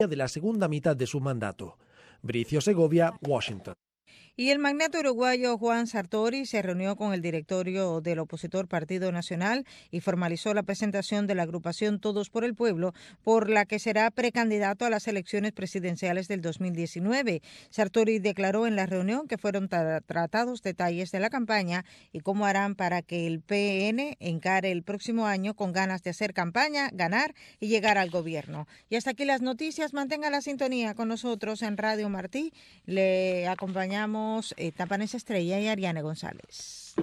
de la segunda mitad de su mandato. Bricio Segovia, Washington. Y el magnate uruguayo Juan Sartori se reunió con el directorio del opositor Partido Nacional y formalizó la presentación de la agrupación Todos por el Pueblo, por la que será precandidato a las elecciones presidenciales del 2019. Sartori declaró en la reunión que fueron tratados detalles de la campaña y cómo harán para que el PN encare el próximo año con ganas de hacer campaña, ganar y llegar al gobierno. Y hasta aquí las noticias. Mantenga la sintonía con nosotros en Radio Martí. Le acompañamos Tapanesa Estrella y Ariane González.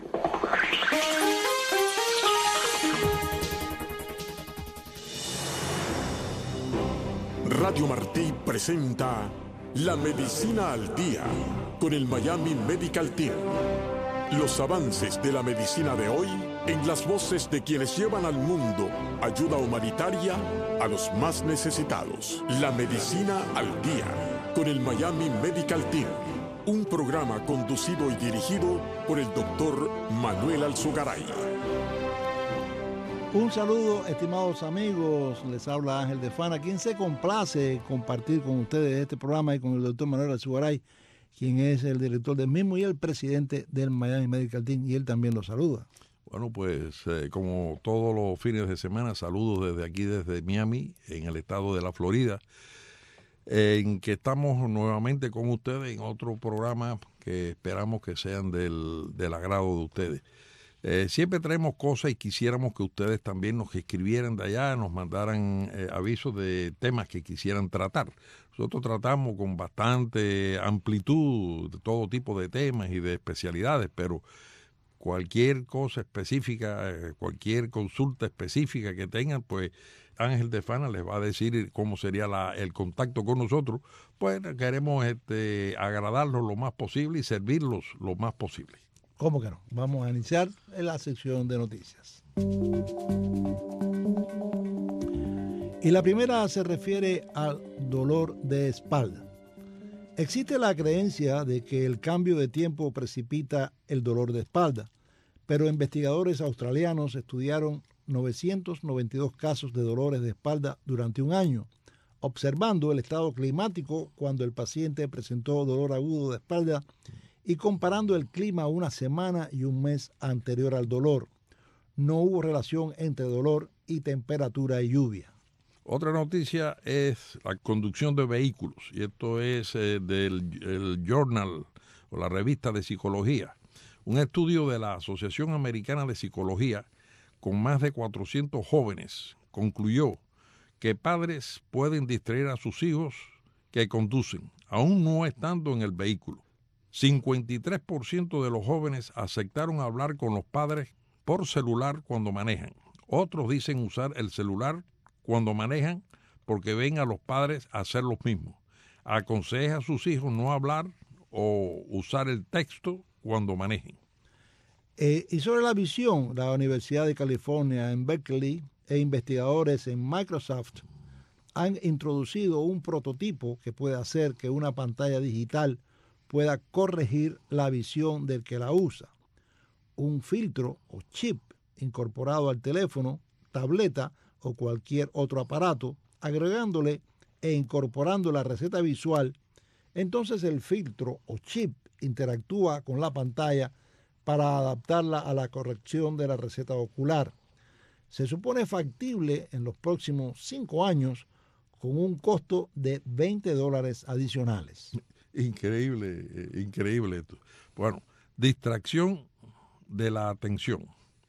Radio Martí presenta La Medicina al Día con el Miami Medical Team. Los avances de la medicina de hoy en las voces de quienes llevan al mundo ayuda humanitaria a los más necesitados. La Medicina al Día con el Miami Medical Team. Un programa conducido y dirigido por el doctor Manuel Alzugaray. Un saludo, estimados amigos. Les habla Ángel de Fana, quien se complace compartir con ustedes este programa y con el doctor Manuel Alzugaray, quien es el director del mismo y el presidente del Miami Medical Team, y él también lo saluda. Bueno, pues como todos los fines de semana, saludos desde aquí, desde Miami, en el estado de la Florida, en que estamos nuevamente con ustedes en otro programa que esperamos que sean del agrado de ustedes. Siempre traemos cosas y quisiéramos que ustedes también nos escribieran de allá, nos mandaran avisos de temas que quisieran tratar. Nosotros tratamos con bastante amplitud de todo tipo de temas y de especialidades, pero cualquier cosa específica, cualquier consulta específica que tengan, pues Ángel de Fana les va a decir cómo sería el contacto con nosotros. Pues queremos agradarlos lo más posible y servirlos lo más posible. ¿Cómo que no? Vamos a iniciar en la sección de noticias. Y la primera se refiere al dolor de espalda. Existe la creencia de que el cambio de tiempo precipita el dolor de espalda, pero investigadores australianos estudiaron 992 casos de dolores de espalda durante un año, observando el estado climático cuando el paciente presentó dolor agudo de espalda y comparando el clima una semana y un mes anterior al dolor. No hubo relación entre dolor y temperatura y lluvia. Otra noticia es la conducción de vehículos, y esto es del Journal o la revista de psicología. Un estudio de la Asociación Americana de Psicología con más de 400 jóvenes concluyó que padres pueden distraer a sus hijos que conducen, aún no estando en el vehículo. 53% de los jóvenes aceptaron hablar con los padres por celular cuando manejan. Otros dicen usar el celular cuando manejan porque ven a los padres hacer lo mismo. Aconseja a sus hijos no hablar o usar el texto cuando manejen. Y sobre la visión, la Universidad de California en Berkeley e investigadores en Microsoft han introducido un prototipo que puede hacer que una pantalla digital pueda corregir la visión del que la usa. Un filtro o chip incorporado al teléfono, tableta o cualquier otro aparato, agregándole e incorporando la receta visual, entonces el filtro o chip interactúa con la pantalla para adaptarla a la corrección de la receta ocular. Se supone factible en los próximos 5 años con un costo de $20 adicionales. Increíble, increíble esto. Bueno, distracción de la atención.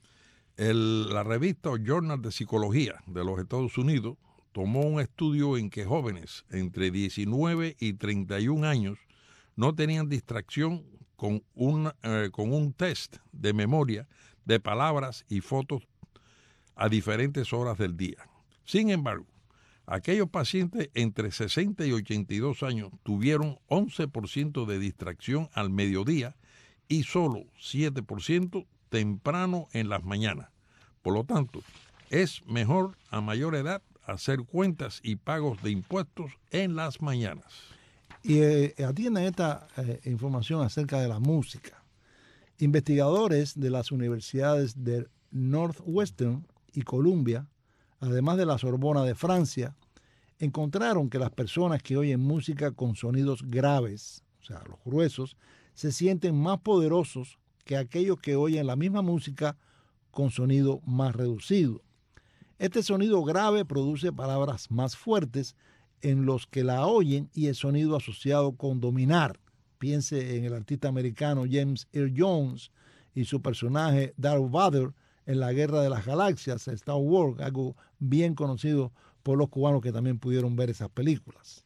La revista o Journal de Psicología de los Estados Unidos tomó un estudio en que jóvenes entre 19 y 31 años no tenían distracción con un test de memoria de palabras y fotos a diferentes horas del día. Sin embargo, aquellos pacientes entre 60 y 82 años tuvieron 11% de distracción al mediodía y solo 7% temprano en las mañanas. Por lo tanto, es mejor a mayor edad hacer cuentas y pagos de impuestos en las mañanas. Y atienden esta información acerca de la música. Investigadores de las universidades de Northwestern y Columbia, además de la Sorbona de Francia, encontraron que las personas que oyen música con sonidos graves, o sea, los gruesos, se sienten más poderosos que aquellos que oyen la misma música con sonido más reducido. Este sonido grave produce palabras más fuertes en los que la oyen y el sonido asociado con dominar. Piense en el artista americano James Earl Jones y su personaje Darth Vader en la Guerra de las Galaxias, Star Wars, algo bien conocido por los cubanos que también pudieron ver esas películas.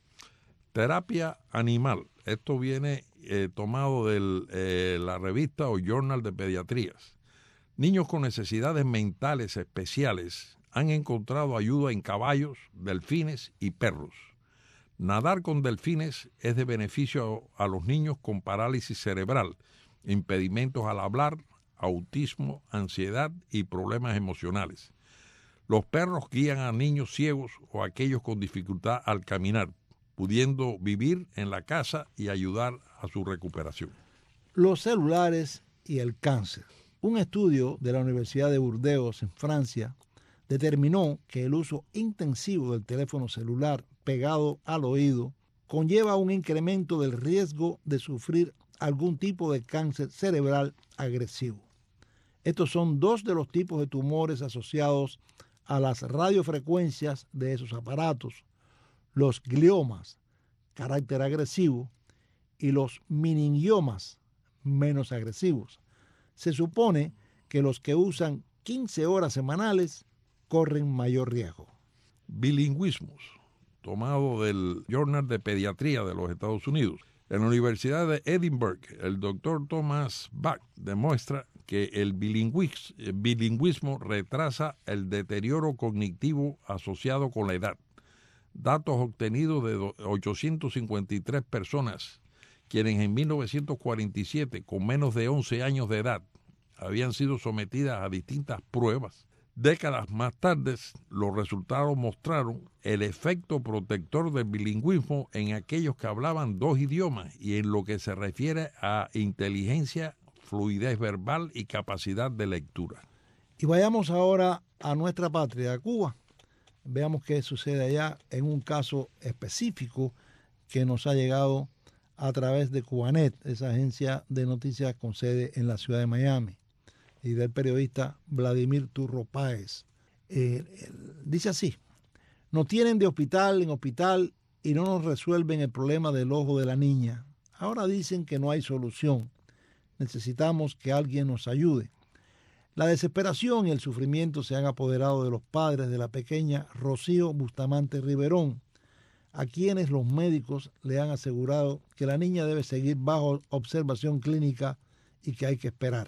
Terapia animal. Esto viene tomado de la revista o Journal de Pediatrías. Niños con necesidades mentales especiales han encontrado ayuda en caballos, delfines y perros. Nadar con delfines es de beneficio a los niños con parálisis cerebral, impedimentos al hablar, autismo, ansiedad y problemas emocionales. Los perros guían a niños ciegos o a aquellos con dificultad al caminar, pudiendo vivir en la casa y ayudar a su recuperación. Los celulares y el cáncer. Un estudio de la Universidad de Burdeos en Francia determinó que el uso intensivo del teléfono celular pegado al oído conlleva un incremento del riesgo de sufrir algún tipo de cáncer cerebral agresivo. Estos son dos de los tipos de tumores asociados a las radiofrecuencias de esos aparatos: los gliomas, carácter agresivo, y los meningiomas, menos agresivos. Se supone que los que usan 15 horas semanales corren mayor riesgo. Bilingüismos, tomado del Journal de Pediatría de los Estados Unidos. En la Universidad de Edinburgh, el doctor Thomas Bach demuestra que el bilingüismo retrasa el deterioro cognitivo asociado con la edad. Datos obtenidos de 853 personas, quienes en 1947, con menos de 11 años de edad, habían sido sometidas a distintas pruebas. Décadas más tarde, los resultados mostraron el efecto protector del bilingüismo en aquellos que hablaban dos idiomas y en lo que se refiere a inteligencia, fluidez verbal y capacidad de lectura. Y vayamos ahora a nuestra patria, a Cuba. Veamos qué sucede allá en un caso específico que nos ha llegado a través de Cubanet, esa agencia de noticias con sede en la ciudad de Miami, y del periodista Vladimir Turro Páez. Dice así: nos tienen de hospital en hospital y no nos resuelven el problema del ojo de la niña. Ahora dicen que no hay solución. Necesitamos que alguien nos ayude. La desesperación y el sufrimiento se han apoderado de los padres de la pequeña Rocío Bustamante Riverón, a quienes los médicos le han asegurado que la niña debe seguir bajo observación clínica y que hay que esperar.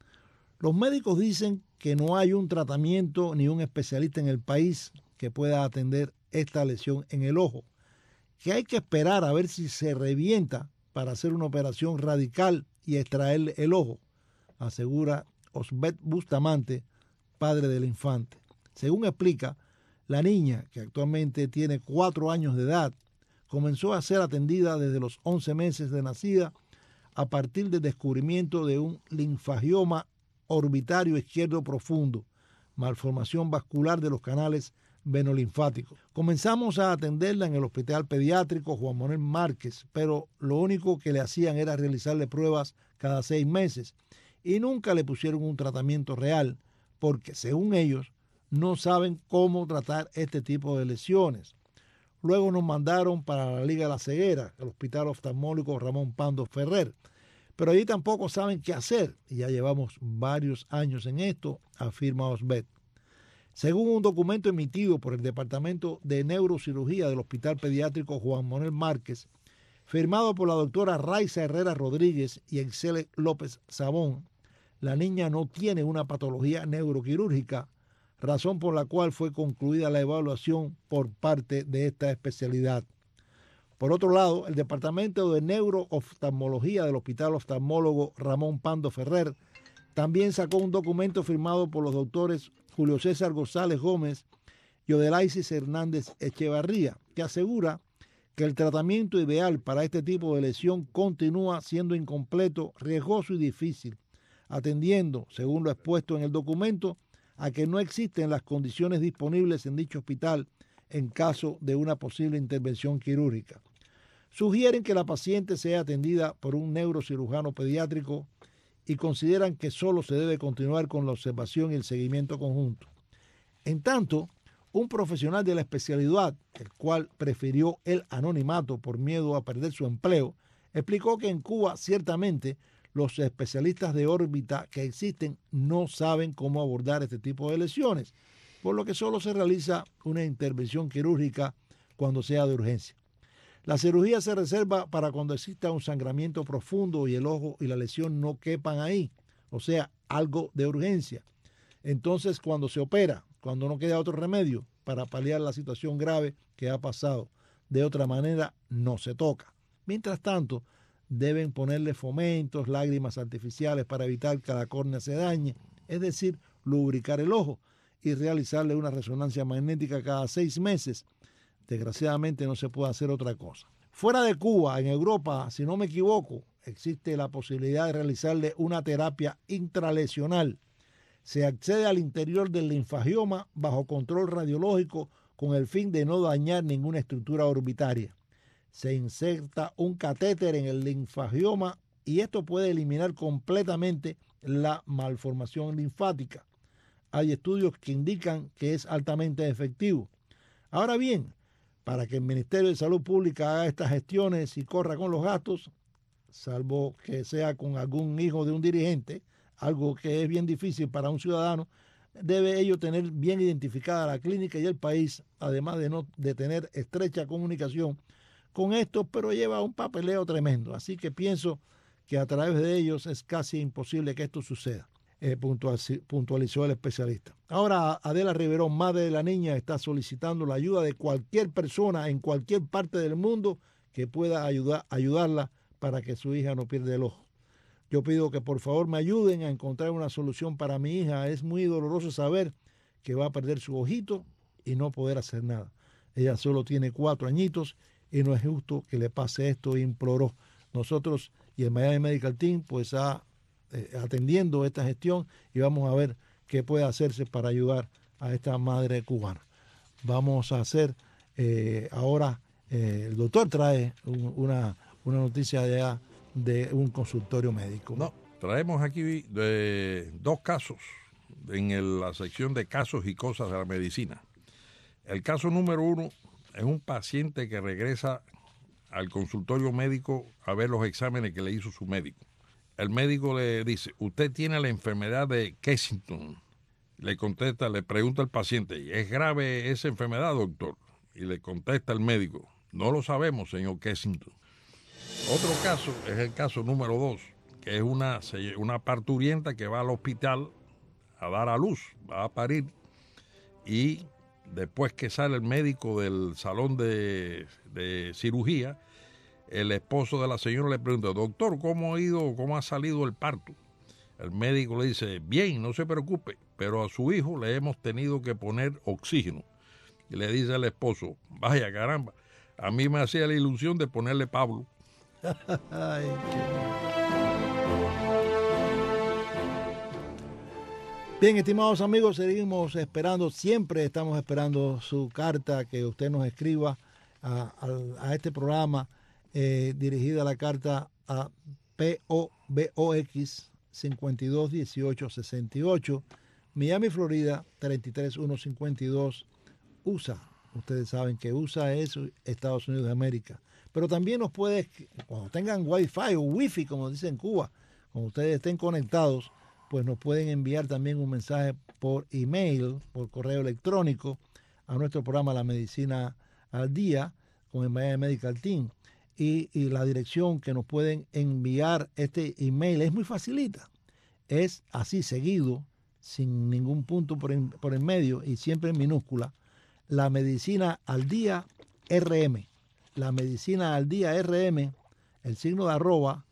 Los médicos dicen que no hay un tratamiento ni un especialista en el país que pueda atender esta lesión en el ojo, que hay que esperar a ver si se revienta para hacer una operación radical y extraerle el ojo, asegura Osbet Bustamante, padre del infante. Según explica, la niña, que actualmente tiene 4 años de edad, comenzó a ser atendida desde los 11 meses de nacida a partir del descubrimiento de un linfagioma orbitario izquierdo profundo, malformación vascular de los canales venolinfáticos. Comenzamos a atenderla en el Hospital Pediátrico Juan Manuel Márquez, pero lo único que le hacían era realizarle pruebas cada 6 meses y nunca le pusieron un tratamiento real, porque según ellos no saben cómo tratar este tipo de lesiones. Luego nos mandaron para la Liga de la Ceguera, el Hospital Oftalmológico Ramón Pando Ferrer, pero allí tampoco saben qué hacer y ya llevamos varios años en esto, afirma Osbet. Según un documento emitido por el Departamento de Neurocirugía del Hospital Pediátrico Juan Manuel Márquez, firmado por la doctora Raiza Herrera Rodríguez y Excele López Sabón, la niña no tiene una patología neuroquirúrgica, razón por la cual fue concluida la evaluación por parte de esta especialidad. Por otro lado, el Departamento de Neurooftalmología del Hospital Oftalmólogo Ramón Pando Ferrer también sacó un documento firmado por los doctores Julio César González Gómez y Odelaisis Hernández Echevarría, que asegura que el tratamiento ideal para este tipo de lesión continúa siendo incompleto, riesgoso y difícil, atendiendo, según lo expuesto en el documento, a que no existen las condiciones disponibles en dicho hospital en caso de una posible intervención quirúrgica. Sugieren que la paciente sea atendida por un neurocirujano pediátrico y consideran que solo se debe continuar con la observación y el seguimiento conjunto. En tanto, un profesional de la especialidad, el cual prefirió el anonimato por miedo a perder su empleo, explicó que en Cuba ciertamente los especialistas de órbita que existen no saben cómo abordar este tipo de lesiones, por lo que solo se realiza una intervención quirúrgica cuando sea de urgencia. La cirugía se reserva para cuando exista un sangramiento profundo y el ojo y la lesión no quepan ahí, o sea, algo de urgencia. Entonces, cuando se opera, cuando no queda otro remedio para paliar la situación grave que ha pasado, de otra manera no se toca. Mientras tanto, deben ponerle fomentos, lágrimas artificiales para evitar que la córnea se dañe, es decir, lubricar el ojo y realizarle una resonancia magnética cada 6 meses. Desgraciadamente no se puede hacer otra cosa. Fuera de Cuba, en Europa, si no me equivoco, existe la posibilidad de realizarle una terapia intralesional. Se accede al interior del linfagioma bajo control radiológico con el fin de no dañar ninguna estructura orbitaria. Se inserta un catéter en el linfagioma y esto puede eliminar completamente la malformación linfática. Hay estudios que indican que es altamente efectivo. Ahora bien, para que el Ministerio de Salud Pública haga estas gestiones y corra con los gastos, salvo que sea con algún hijo de un dirigente, algo que es bien difícil para un ciudadano, debe ello tener bien identificada la clínica y el país, además de tener estrecha comunicación con esto, pero lleva un papeleo tremendo. Así que pienso que a través de ellos es casi imposible que esto suceda, puntualizó el especialista. Ahora, Adela Riverón, madre de la niña, está solicitando la ayuda de cualquier persona en cualquier parte del mundo que pueda ayudarla para que su hija no pierda el ojo. Yo pido que por favor me ayuden a encontrar una solución para mi hija. Es muy doloroso saber que va a perder su ojito y no poder hacer nada. Ella solo tiene 4 añitos y no es justo que le pase esto, imploró. Nosotros y el Miami Medical Team pues atendiendo esta gestión y vamos a ver qué puede hacerse para ayudar a esta madre cubana. Vamos a hacer ahora, el doctor trae una noticia de un consultorio médico. No, traemos aquí 2 casos en la sección de casos y cosas de la medicina. El caso número 1 es un paciente que regresa al consultorio médico a ver los exámenes que le hizo su médico. El médico le dice, usted tiene la enfermedad de Kensington. Le pregunta al paciente, ¿es grave esa enfermedad, doctor? Y le contesta el médico, no lo sabemos, señor Kensington. Otro caso es el caso número 2, que es una parturienta que va al hospital a dar a luz, va a parir, y después que sale el médico del salón de cirugía, el esposo de la señora le pregunta, doctor, ¿cómo ha salido el parto? El médico le dice, bien, no se preocupe, pero a su hijo le hemos tenido que poner oxígeno. Y le dice al esposo, vaya caramba, a mí me hacía la ilusión de ponerle Pablo. Ay, bien, estimados amigos, seguimos esperando, siempre estamos esperando su carta, que usted nos escriba a este programa, dirigida la carta a P.O. Box 521868, Miami, Florida 33152, USA. Ustedes saben que USA es Estados Unidos de América. Pero también nos puede, cuando tengan Wi-Fi o Wi-Fi, como dicen en Cuba, cuando ustedes estén conectados, pues nos pueden enviar también un mensaje por email, por correo electrónico, a nuestro programa La Medicina al Día, con el Miami Medical Team. Y la dirección que nos pueden enviar este email es muy facilita. Es así seguido, sin ningún punto por en medio y siempre en minúscula. La Medicina al Día RM. La Medicina al Día RM, el signo de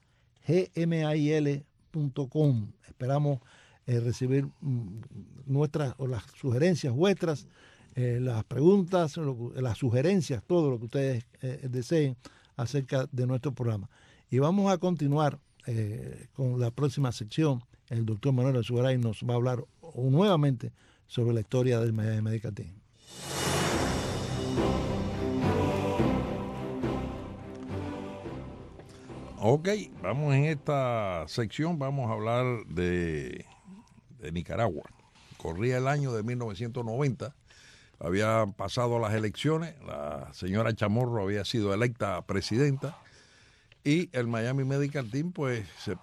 @gmail.com. Esperamos recibir las sugerencias vuestras, las preguntas, las sugerencias, todo lo que ustedes deseen acerca de nuestro programa. Y vamos a continuar con la próxima sección. El doctor Manuel Alzugaray nos va a hablar nuevamente sobre la historia del Miami Medical Team. Ok, vamos en esta sección, vamos a hablar de Nicaragua. Corría el año de 1990, habían pasado las elecciones, la señora Chamorro había sido electa presidenta y el Miami Medical Team pues se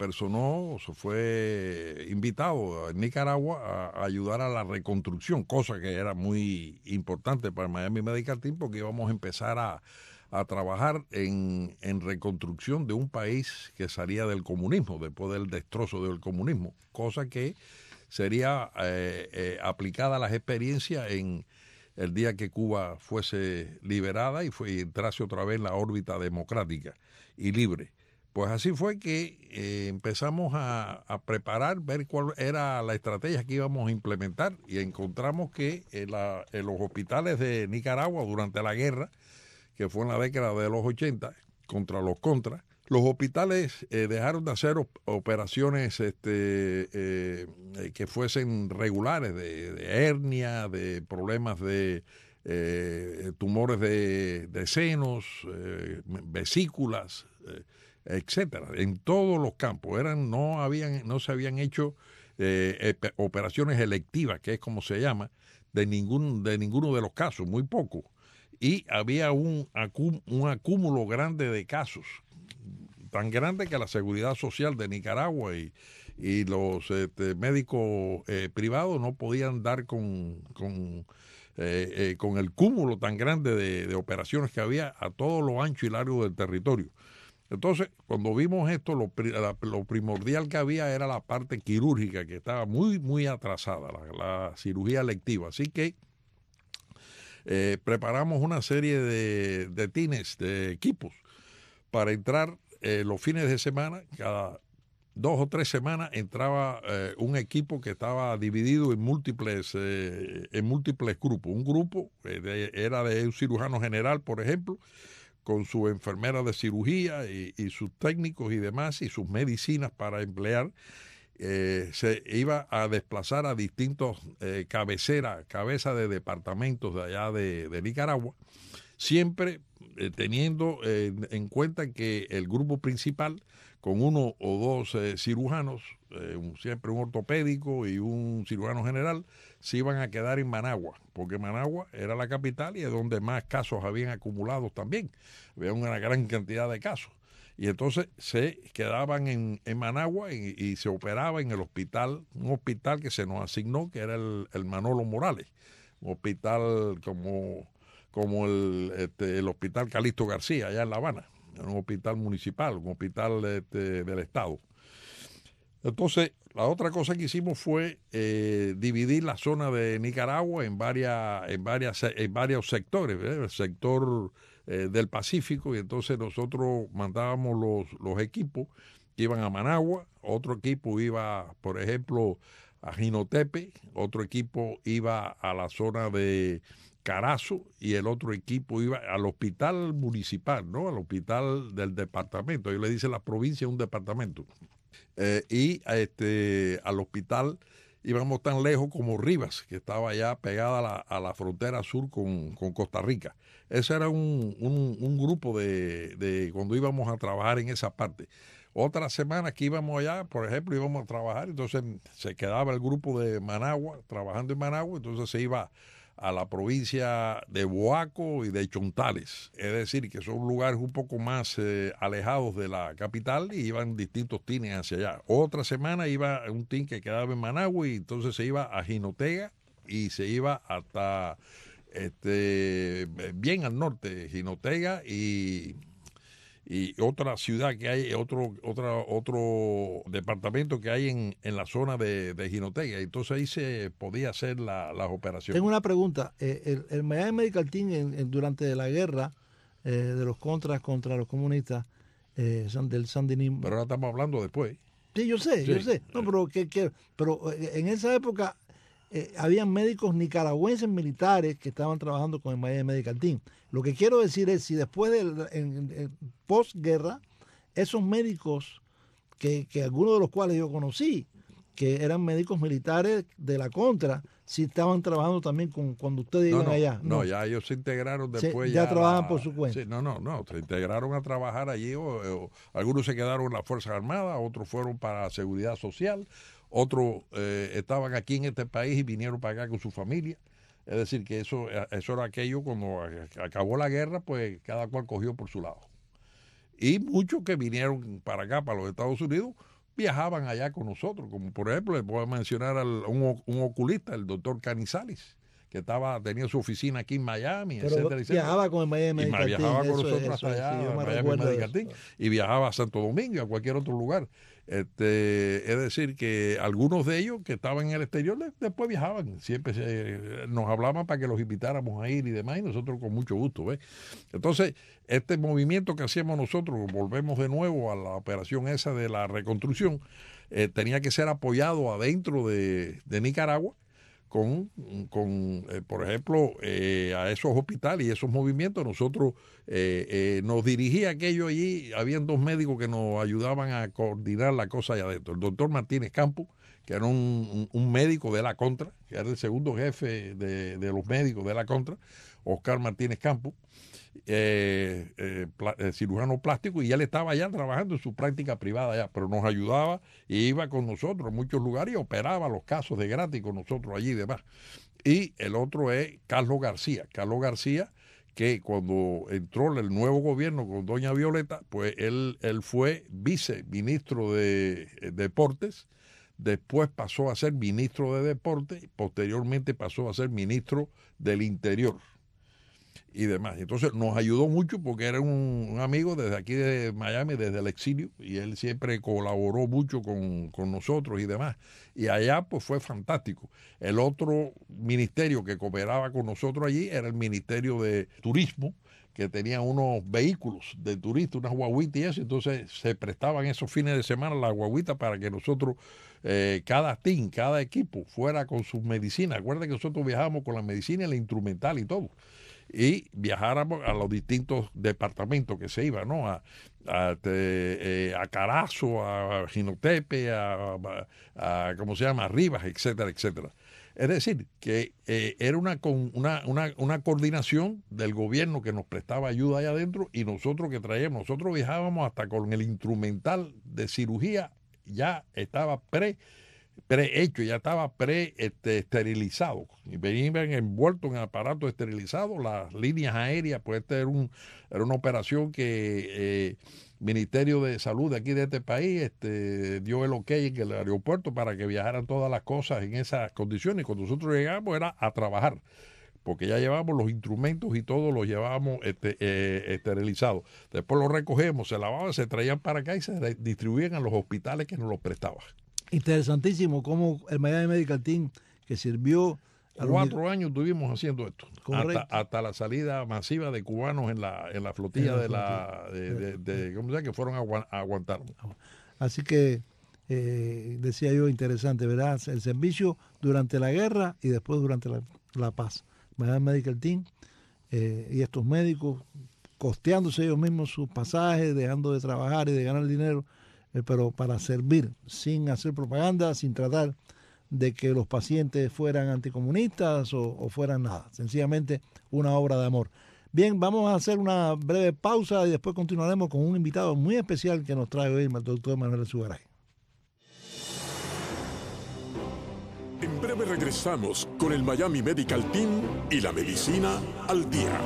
fue invitado en Nicaragua a ayudar a la reconstrucción, cosa que era muy importante para el Miami Medical Team porque íbamos a empezar a trabajar en reconstrucción de un país que salía del comunismo, después del destrozo del comunismo, cosa que sería aplicada a las experiencias en el día que Cuba fuese liberada y entrase otra vez en la órbita democrática y libre. Pues así fue que empezamos a preparar, ver cuál era la estrategia que íbamos a implementar y encontramos que en los hospitales de Nicaragua durante la guerra, que fue en la década de los 80, contra los contras, los hospitales dejaron de hacer operaciones que fuesen regulares, de hernia, de problemas de tumores de senos, vesículas, etcétera. En todos los campos no se habían hecho operaciones electivas, que es como se llama, de ninguno de los casos, muy poco. Y había un acúmulo grande de casos, tan grande que la Seguridad Social de Nicaragua y los médicos privados no podían dar con el cúmulo tan grande de operaciones que había a todo lo ancho y largo del territorio. Entonces, cuando vimos esto, lo primordial que había era la parte quirúrgica, que estaba muy, muy atrasada, la cirugía electiva. Así que preparamos una serie de tines, de equipos, para entrar los fines de semana. Cada 2 o 3 semanas entraba un equipo que estaba dividido en múltiples grupos. Un grupo era de un cirujano general, por ejemplo, con su enfermera de cirugía y sus técnicos y demás, y sus medicinas para emplear. Se iba a desplazar a distintos cabezas de departamentos de allá de Nicaragua, siempre teniendo en cuenta que el grupo principal, con 1 o 2 cirujanos, siempre un ortopédico y un cirujano general, se iban a quedar en Managua, porque Managua era la capital y es donde más casos habían acumulado también. Había una gran cantidad de casos. Y entonces se quedaban en Managua y se operaba en el hospital, un hospital que se nos asignó, que era el Manolo Morales, un hospital como el Hospital Calixto García, allá en La Habana, un hospital municipal, un hospital del Estado. Entonces, la otra cosa que hicimos fue dividir la zona de Nicaragua en varios sectores, ¿verdad? El sector del Pacífico, y entonces nosotros mandábamos los equipos que iban a Managua, otro equipo iba, por ejemplo, a Jinotepe, otro equipo iba a la zona de Carazo y el otro equipo iba al hospital municipal, ¿no? Al hospital del departamento. Ahí le dice la provincia un departamento. Y al hospital íbamos tan lejos como Rivas, que estaba ya pegada a la frontera sur con Costa Rica. Ese era un grupo de cuando íbamos a trabajar en esa parte. Otras semanas que íbamos allá, por ejemplo, íbamos a trabajar, entonces se quedaba el grupo de Managua, trabajando en Managua, entonces se iba a la provincia de Boaco y de Chontales. Es decir, que son lugares un poco más alejados de la capital y iban distintos tines hacia allá. Otra semana iba un tin que quedaba en Managua y entonces se iba a Jinotega y se iba hasta bien al norte, Jinotega y otra ciudad que hay, otro departamento que hay en la zona de Jinotega. Entonces ahí se podía hacer las operaciones. Tengo una pregunta. El Miami Medical Team durante la guerra de los contras contra los comunistas del sandinismo. Pero ahora estamos hablando después. Sí, yo sé. No, pero en esa época habían médicos nicaragüenses militares que estaban trabajando con el Miami Medical Team. Lo que quiero decir es, si después en posguerra, esos médicos, que algunos de los cuales yo conocí, que eran médicos militares de la contra, si estaban trabajando también cuando ustedes iban allá. No, ya ellos se integraron después. Ya trabajan por su cuenta. Sí, no, se integraron a trabajar allí. Algunos se quedaron en las Fuerzas Armadas, otros fueron para Seguridad Social, otros estaban aquí en este país y vinieron para acá con su familia. Es decir, que eso era aquello, cuando acabó la guerra, pues cada cual cogió por su lado. Y muchos que vinieron para acá, para los Estados Unidos, viajaban allá con nosotros. Como por ejemplo, le puedo mencionar a un oculista, el doctor Canizalis, que tenía su oficina aquí en Miami, etcétera. Viajaba con el Miami Medical Team. Viajaba con nosotros hasta allá, Miami Medical Team, y viajaba a Santo Domingo y a cualquier otro lugar. Es decir, que algunos de ellos que estaban en el exterior después viajaban, siempre nos hablaban para que los invitáramos a ir y demás, y nosotros con mucho gusto, ¿ves? Entonces, este movimiento que hacíamos nosotros, volvemos de nuevo a la operación esa de la reconstrucción, tenía que ser apoyado adentro de Nicaragua, con por ejemplo, a esos hospitales y esos movimientos. Nosotros nos dirigía aquello allí. Habían 2 médicos que nos ayudaban a coordinar la cosa allá adentro. El doctor Martínez Campos, que era un médico de la Contra, que era el segundo jefe de los médicos de la Contra, Oscar Martínez Campos, cirujano plástico, y él estaba allá trabajando en su práctica privada allá, pero nos ayudaba y iba con nosotros a muchos lugares y operaba los casos de gratis con nosotros allí y demás. Y el otro es Carlos García, que cuando entró el nuevo gobierno con doña Violeta, pues él fue viceministro de Deportes, después pasó a ser ministro de Deportes, posteriormente pasó a ser ministro del Interior y demás. Entonces nos ayudó mucho porque era un amigo desde aquí de Miami, desde el exilio, y él siempre colaboró mucho con nosotros y demás. Y allá pues fue fantástico. El otro ministerio que cooperaba con nosotros allí era el Ministerio de Turismo, que tenía unos vehículos de turistas, unas guaguitas y eso. Entonces se prestaban esos fines de semana las guaguitas para que nosotros, cada team, cada equipo fuera con sus medicinas. Acuérdense que nosotros viajábamos con la medicina y la instrumental y todo, y viajáramos a los distintos departamentos que se iban, ¿no? A Carazo, a Jinotepe, a ¿cómo se llama? A Rivas, etcétera, etcétera. Es decir, que era una coordinación del gobierno que nos prestaba ayuda allá adentro, y nosotros que traíamos, nosotros viajábamos hasta con el instrumental de cirugía, ya estaba prehecho, ya estaba esterilizado, y venían envueltos en aparatos esterilizados las líneas aéreas. Pues era una operación que Ministerio de Salud de aquí de este país dio el ok en el aeropuerto para que viajaran todas las cosas en esas condiciones. Cuando nosotros llegamos era a trabajar, porque ya llevábamos los instrumentos y todo los llevábamos esterilizados. Después los recogemos, se lavaban, se traían para acá y se distribuían a los hospitales que nos los prestaban. Interesantísimo cómo el Miami Medical Team, que sirvió... 4 años estuvimos haciendo esto, hasta la salida masiva de cubanos en la flotilla de ¿cómo se llama? Que fueron a Guantánamo. Así que decía yo, interesante, ¿verdad? El servicio durante la guerra y después durante la paz. Miami Medical Team y estos médicos costeándose ellos mismos sus pasajes, dejando de trabajar y de ganar dinero, pero para servir, sin hacer propaganda, sin tratar de que los pacientes fueran anticomunistas o fueran nada. Sencillamente una obra de amor. Bien, vamos a hacer una breve pausa y después continuaremos con un invitado muy especial que nos trae hoy el doctor Manuel Alzugaray. En breve regresamos con el Miami Medical Team y la medicina al día.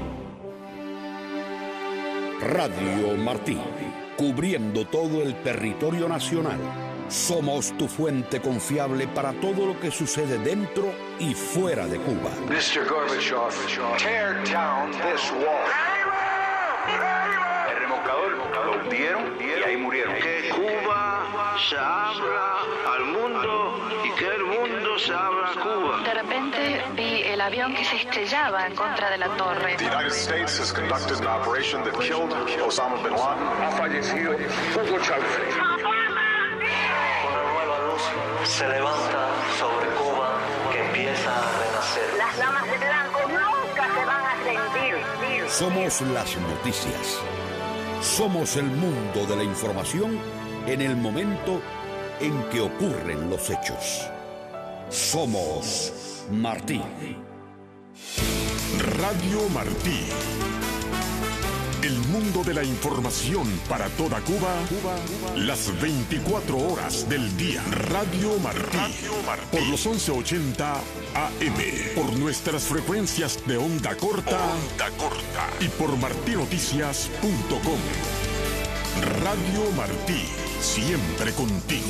Radio Martí, cubriendo todo el territorio nacional. Somos tu fuente confiable para todo lo que sucede dentro y fuera de Cuba. Mr. Gorbachev, tear down this wall. El remolcador lo hundieron y ahí murieron. Que Cuba se abra al mundo y que el mundo se abra a Cuba. De repente vi el avión que se estrellaba en contra de la torre. The United States has conducted an operation that killed Osama bin Laden. Ha fallecido Hugo Chávez. Se levanta sobre Cuba, que empieza a renacer. Las damas de blanco nunca se van a rendir. Somos las noticias. Somos el mundo de la información en el momento en que ocurren los hechos. Somos Martí. Radio Martí. El mundo de la información para toda Cuba, las 24 horas del día. Radio Martí. Por los 1180 AM. Por nuestras frecuencias de onda corta. Y por martinoticias.com. Radio Martí. Siempre contigo.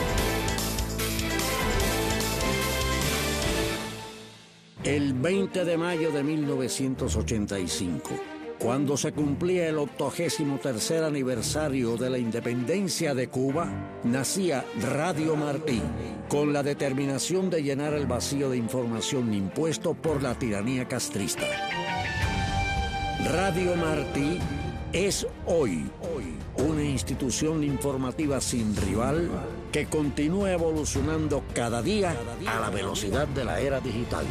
El 20 de mayo de 1985, cuando se cumplía el 83º aniversario de la independencia de Cuba, nacía Radio Martí, con la determinación de llenar el vacío de información impuesto por la tiranía castrista. Radio Martí es hoy una institución informativa sin rival que continúa evolucionando cada día a la velocidad de la era digital.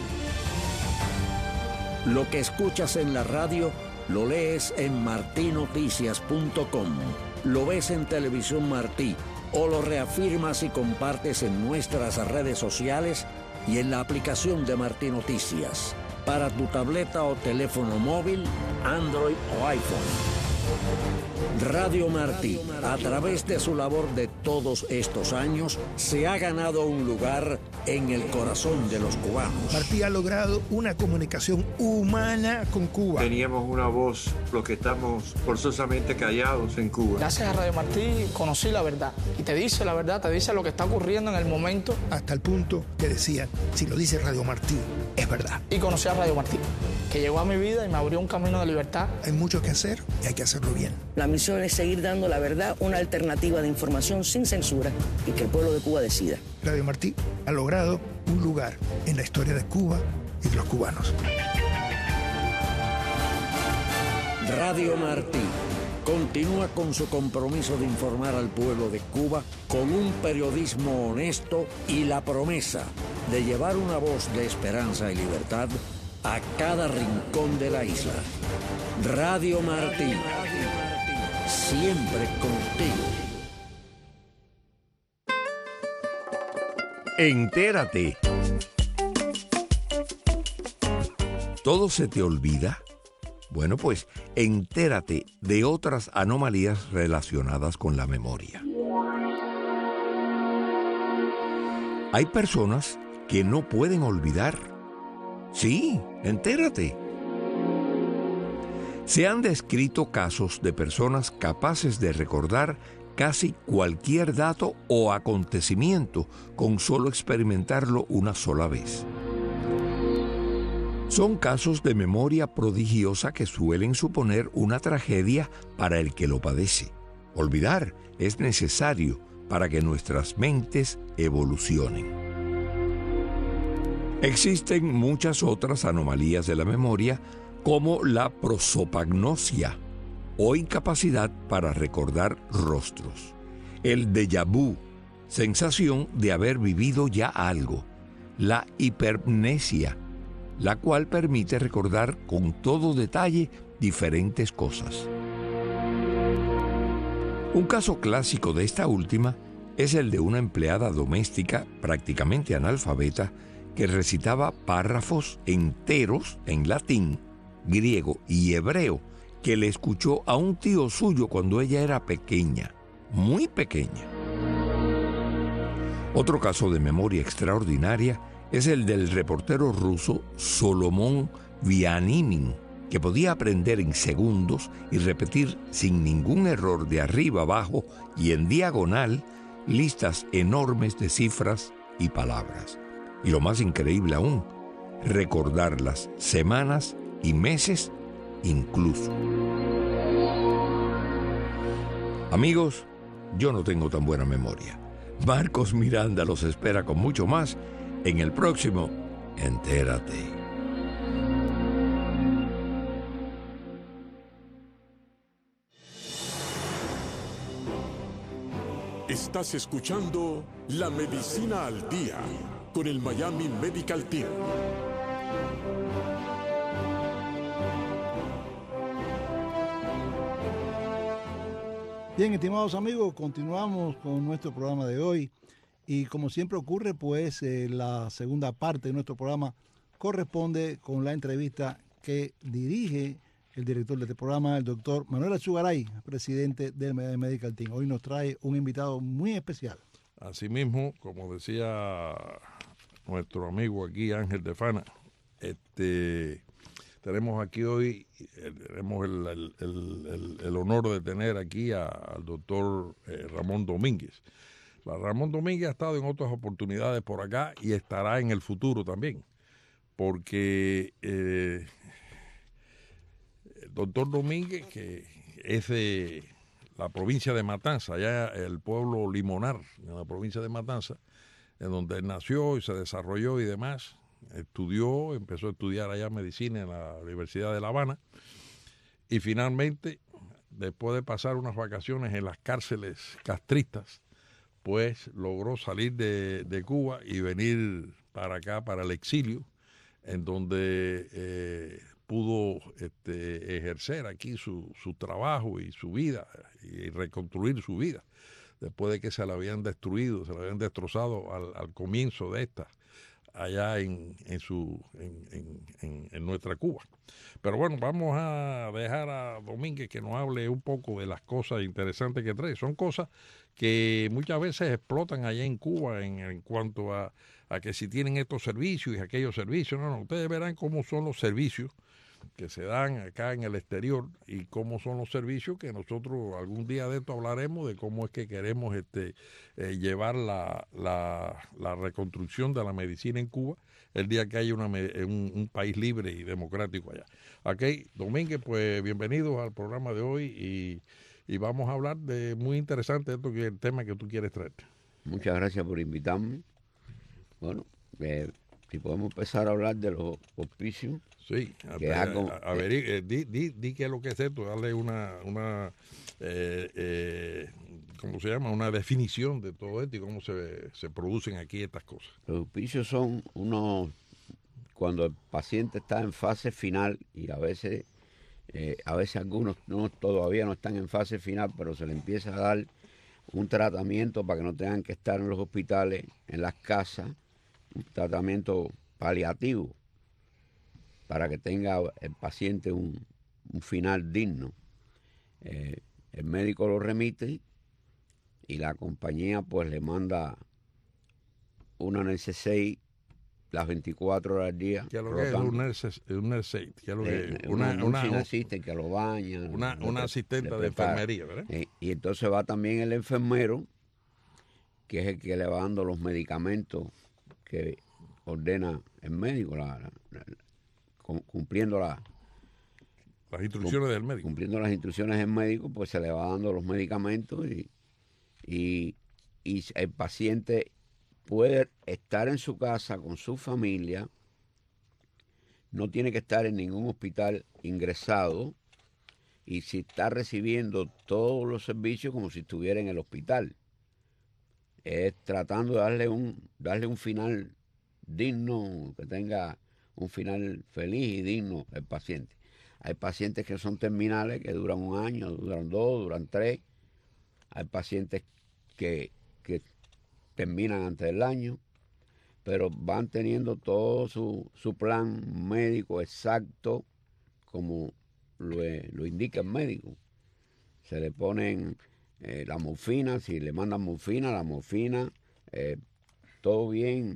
Lo que escuchas en la radio lo lees en martinoticias.com, lo ves en Televisión Martí o lo reafirmas y compartes en nuestras redes sociales y en la aplicación de Martí Noticias para tu tableta o teléfono móvil, Android o iPhone. Radio Martí, a través de su labor de todos estos años, se ha ganado un lugar en el corazón de los cubanos. Martí ha logrado una comunicación humana con Cuba. Teníamos una voz, los que estamos forzosamente callados en Cuba. Gracias a Radio Martí conocí la verdad. Y te dice la verdad, te dice lo que está ocurriendo en el momento. Hasta el punto que decían, si lo dice Radio Martí, es verdad. Y conocí a Radio Martí, que llegó a mi vida y me abrió un camino de libertad. Hay mucho que hacer y hay que hacerlo bien. La misión es seguir dando la verdad, una alternativa de información sin censura y que el pueblo de Cuba decida. Radio Martí ha logrado un lugar en la historia de Cuba y de los cubanos. Radio Martí continúa con su compromiso de informar al pueblo de Cuba con un periodismo honesto y la promesa de llevar una voz de esperanza y libertad a cada rincón de la isla. Radio Martí, siempre contigo. Entérate. ¿Todo se te olvida? Bueno, pues entérate de otras anomalías relacionadas con la memoria. Hay personas que no pueden olvidar. Sí, entérate. Se han descrito casos de personas capaces de recordar casi cualquier dato o acontecimiento con solo experimentarlo una sola vez. Son casos de memoria prodigiosa que suelen suponer una tragedia para el que lo padece. Olvidar es necesario para que nuestras mentes evolucionen. Existen muchas otras anomalías de la memoria, como la prosopagnosia, o incapacidad para recordar rostros. El déjà vu, sensación de haber vivido ya algo. La hipermnesia, la cual permite recordar con todo detalle diferentes cosas. Un caso clásico de esta última es el de una empleada doméstica prácticamente analfabeta que recitaba párrafos enteros en latín, griego y hebreo que le escuchó a un tío suyo cuando ella era pequeña, muy pequeña. Otro caso de memoria extraordinaria es el del reportero ruso Solomon Vianimin, que podía aprender en segundos y repetir sin ningún error de arriba abajo y en diagonal listas enormes de cifras y palabras. Y lo más increíble aún, recordar las semanas y meses incluso. Amigos, yo no tengo tan buena memoria. Marcos Miranda los espera con mucho más en el próximo Entérate. Estás escuchando La Medicina al Día con el Miami Medical Team. Bien, estimados amigos, continuamos con nuestro programa de hoy Y como siempre ocurre, pues la segunda parte de nuestro programa corresponde con la entrevista que dirige el director de este programa, el doctor Manuel Azugaray, presidente del Miami Medical Team. Hoy nos trae un invitado muy especial. Asimismo, como decía nuestro amigo aquí, Ángel de Fana, tenemos aquí hoy, tenemos el honor de tener aquí al doctor Ramón Domínguez. Ramón Domínguez ha estado en otras oportunidades por acá y estará en el futuro también, porque el doctor Domínguez, que es de la provincia de Matanza, allá el pueblo Limonar, en la provincia de Matanza, en donde él nació y se desarrolló y demás, empezó a estudiar allá medicina en la Universidad de La Habana, y finalmente, después de pasar unas vacaciones en las cárceles castristas, pues logró salir de Cuba y venir para acá, para el exilio, en donde pudo ejercer aquí su trabajo y su vida y reconstruir su vida después de que se la habían destruido, se la habían destrozado al comienzo de esta, allá en nuestra Cuba. Pero bueno, vamos a dejar a Domínguez que nos hable un poco de las cosas interesantes que trae. Son cosas que muchas veces explotan allá en Cuba en cuanto a que si tienen estos servicios y aquellos servicios. No, ustedes verán cómo son los servicios que se dan acá en el exterior y cómo son los servicios que nosotros algún día de esto hablaremos de cómo es que queremos llevar la reconstrucción de la medicina en Cuba el día que haya un país libre y democrático allá. Ok, Domínguez, pues bienvenidos al programa de hoy y vamos a hablar de muy interesante esto que es el tema que tú quieres traer. Muchas gracias por invitarme. Bueno, si podemos empezar a hablar de los hospicios. Sí, di qué es lo que es esto, darle una ¿cómo se llama? Una definición de todo esto y cómo se producen aquí estas cosas. Los hospicios son cuando el paciente está en fase final y a veces algunos todavía no están en fase final, pero se le empieza a dar un tratamiento para que no tengan que estar en los hospitales, en las casas, un tratamiento paliativo, para que tenga el paciente un final digno. El médico lo remite y la compañía pues le manda una Nurse 6 las 24 horas al día. ¿Qué es lo que es un Nurse 6? ¿Qué es lo que es? Una asistente que lo baña. Una asistente de enfermería, ¿verdad? Y entonces va también el enfermero, que es el que le va dando los medicamentos que ordena el médico, cumpliendo las instrucciones del médico. Cumpliendo las instrucciones del médico, pues se le va dando los medicamentos y el paciente puede estar en su casa con su familia, no tiene que estar en ningún hospital ingresado y si está recibiendo todos los servicios como si estuviera en el hospital. Es tratando de darle un final digno, que tenga un final feliz y digno el paciente. Hay pacientes que son terminales, que duran 1 año, duran 2, duran 3. Hay pacientes que terminan antes del año, pero van teniendo todo su plan médico exacto como lo indica el médico. Se le ponen la morfina, si le mandan morfina, la morfina, todo bien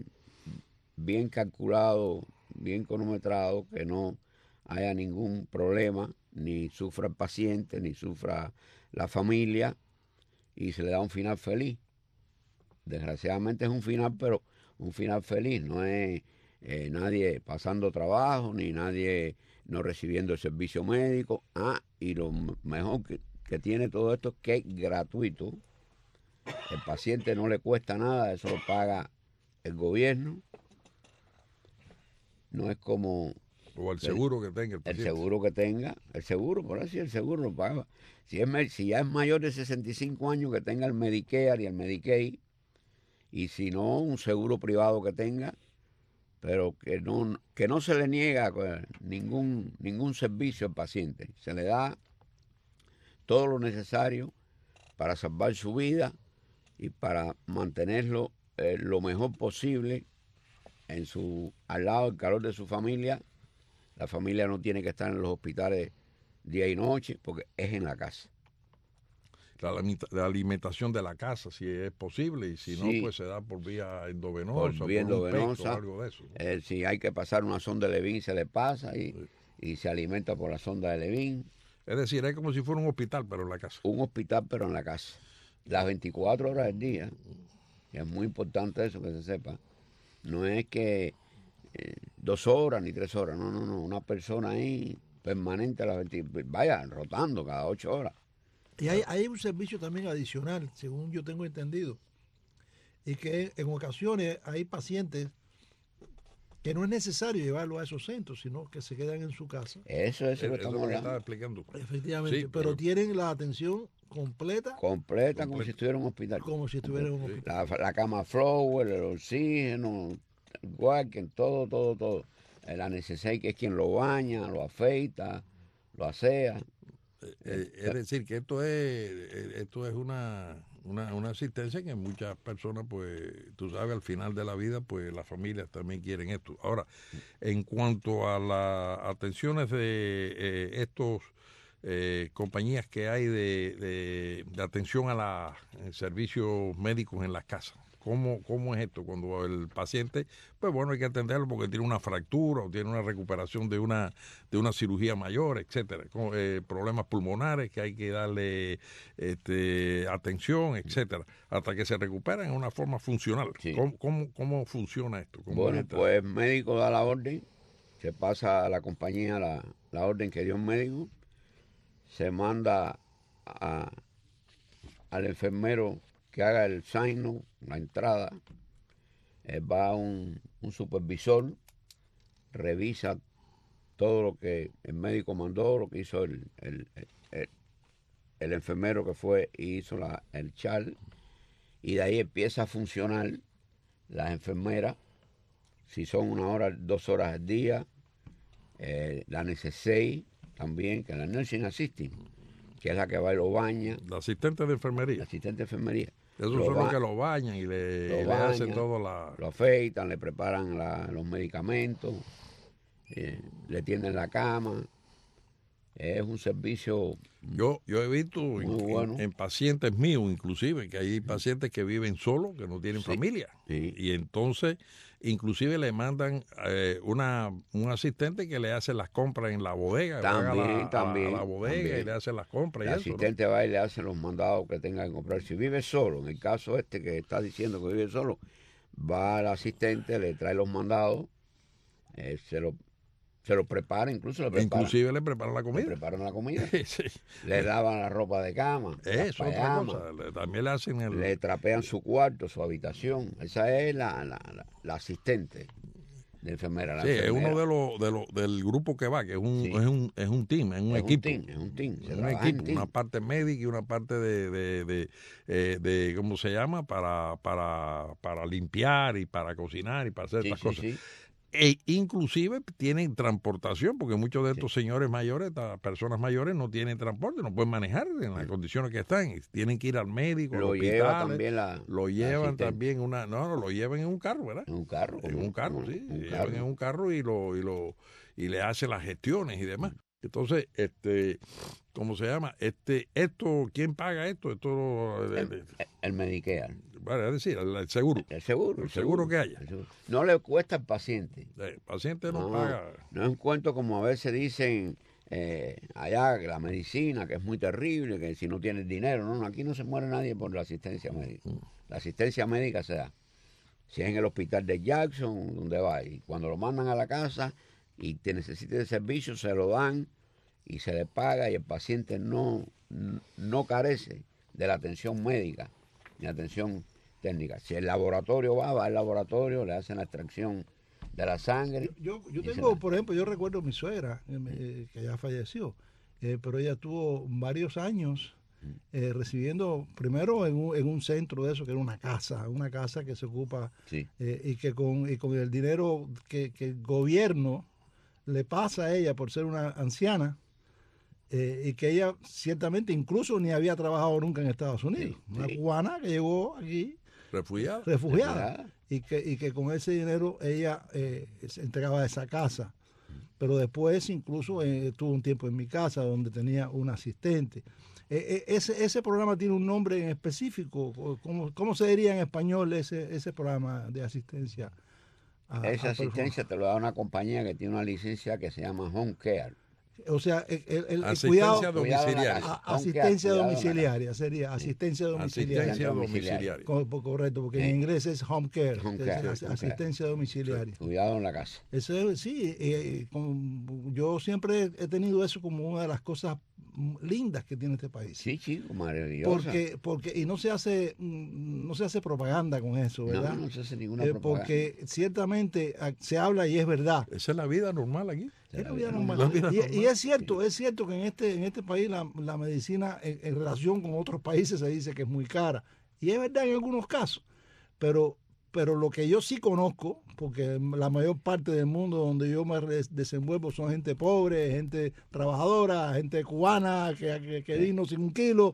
calculado, bien cronometrado, que no haya ningún problema, ni sufra el paciente, ni sufra la familia, y se le da un final feliz. Desgraciadamente es un final, pero un final feliz, no es nadie pasando trabajo, ni nadie no recibiendo el servicio médico. Y lo mejor que tiene todo esto es que es gratuito. El paciente no le cuesta nada, eso lo paga el gobierno. No es como... O el seguro que tenga el paciente. El seguro que tenga, el seguro, por así el seguro lo paga. Si ya es mayor de 65 años, que tenga el Medicare y el Medicaid, y si no, un seguro privado que tenga, pero que no se le niega ningún servicio al paciente. Se le da todo lo necesario para salvar su vida y para mantenerlo lo mejor posible al lado del calor de su familia. La familia no tiene que estar en los hospitales día y noche porque es en la casa. La alimentación de la casa, si es posible, y si no, pues se da por vía endovenosa, por vía endovenosa, o algo de eso. Si hay que pasar una sonda de Levin, se le pasa y se alimenta por la sonda de Levin. Es decir, es como si fuera un hospital, pero en la casa. Un hospital, pero en la casa. Las 24 horas del día, y es muy importante eso que se sepa. No es que 2 horas ni 3 horas, no. Una persona ahí permanente a las 20, vaya, rotando cada 8 horas. Y hay un servicio también adicional, según yo tengo entendido, y que en ocasiones hay pacientes que no es necesario llevarlo a esos centros, sino que se quedan en su casa. Eso es lo que estamos explicando. Efectivamente, sí, pero tienen la atención completa. Completa, como si estuviera en un hospital. Como si estuviera en un hospital. La cama flower, el oxígeno, igual que todo. La necesidad que es quien lo baña, lo afeita, lo asea. Es decir, que esto es una asistencia que muchas personas, pues, tú sabes, al final de la vida, pues las familias también quieren esto. Ahora, en cuanto a las atenciones de estos compañías que hay de atención a servicios médicos en las casas, ¿Cómo es esto? Cuando el paciente, pues bueno, hay que atenderlo porque tiene una fractura o tiene una recuperación de una cirugía mayor, etcétera, problemas pulmonares que hay que darle atención, etcétera, hasta que se recuperan en una forma funcional. Sí. ¿Cómo funciona esto? Bueno, pues el médico da la orden, se pasa a la compañía la orden que dio el médico, se manda al enfermero que haga el sign, la entrada, va un supervisor, revisa todo lo que el médico mandó, lo que hizo el enfermero que fue y hizo el chal, y de ahí empieza a funcionar las enfermeras, si son 1 hora, 2 horas al día, la NC6 también, que es la Nursing Assistant, que es la que va y lo baña. La asistente de enfermería. La asistente de enfermería. Esos son los que lo bañan y le hacen todo Lo afeitan, le preparan los medicamentos, le tienden la cama. Es un servicio Yo he visto en pacientes míos, inclusive, que hay pacientes que viven solos, que no tienen familia. Sí. Y entonces, inclusive le mandan un asistente que le hace las compras en la bodega. También. A la bodega y le hace las compras. El asistente va y le hace los mandados que tenga que comprar. Si vive solo, en el caso que está diciendo que vive solo, va al asistente, le trae los mandados, se lo prepara, inclusive le preparan la comida. Le preparan la comida. Sí. Le lavan la ropa de cama. Eso, otra cosa. También le hacen le trapean su cuarto, su habitación. Esa es la asistente de enfermera. Sí, es uno del grupo que va, que es un team, es un equipo. Es un team. Es un equipo, una parte médica y una parte de ¿cómo se llama? Para limpiar y para cocinar y para hacer estas cosas. Sí. E inclusive tienen transportación, porque muchos de estos señores mayores, estas personas mayores, no tienen transporte, no pueden manejar en las condiciones que están, tienen que ir al médico, lo llevan también lo llevan también lo llevan en un carro, ¿verdad? En un carro. En un carro, sí. Llevan en un carro y le hacen las gestiones y demás. Entonces, ¿cómo se llama? ¿Quién paga esto? El Medicare. Vale, es decir, el seguro. El seguro que haya. No le cuesta al paciente. El paciente no paga. No es un cuento como a veces dicen allá, que la medicina, que es muy terrible, que si no tienes dinero. No, aquí no se muere nadie por la asistencia médica. La asistencia médica se da. Si es en el hospital de Jackson, donde va, y cuando lo mandan a la casa y te necesite el servicio, se lo dan y se le paga, y el paciente no carece de la atención médica ni atención técnica. Si el laboratorio va al laboratorio, le hacen la extracción de la sangre. Yo tengo, por ejemplo, yo recuerdo a mi suegra, que ya falleció, pero ella tuvo varios años recibiendo, primero en un centro de eso, que era una casa que se ocupa, y que con el dinero que el gobierno le pasa a ella por ser una anciana, y que ella ciertamente incluso ni había trabajado nunca en Estados Unidos. Una cubana que llegó aquí refugiada. Y que con ese dinero ella se entregaba esa casa. Pero después incluso estuvo un tiempo en mi casa donde tenía un asistente. Ese programa tiene un nombre en específico. ¿Cómo se diría en español ese programa de asistencia? Esa asistencia te lo da una compañía que tiene una licencia que se llama Home Care. O sea, asistencia domiciliaria. Asistencia domiciliaria sería asistencia domiciliaria. Correcto, porque en inglés es home care, asistencia domiciliaria. Cuidado en la casa. Eso sí, yo siempre he tenido eso como una de las cosas lindas que tiene este país. Sí, chico, maravillosa. Porque no se hace propaganda con eso, ¿verdad? No se hace ninguna propaganda. Porque ciertamente se habla y es verdad. Esa es la vida normal aquí. Es la vida normal. Y es cierto que en este país la medicina en relación con otros países se dice que es muy cara. Y es verdad en algunos casos. Pero lo que yo sí conozco, porque la mayor parte del mundo donde yo me desenvuelvo son gente pobre, gente trabajadora, gente cubana que vino sin un kilo,